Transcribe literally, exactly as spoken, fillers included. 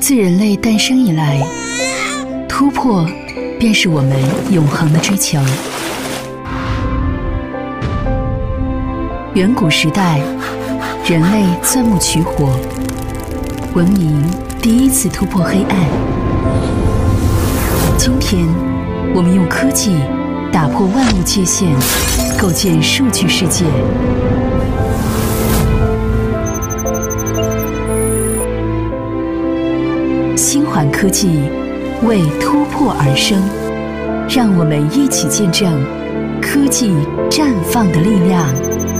自人类诞生以来，突破便是我们永恒的追求。远古时代，人类钻木取火，文明第一次突破黑暗。今天，我们用科技打破万物界限，构建数据世界。星环科技为突破而生，让我们一起见证科技绽放的力量。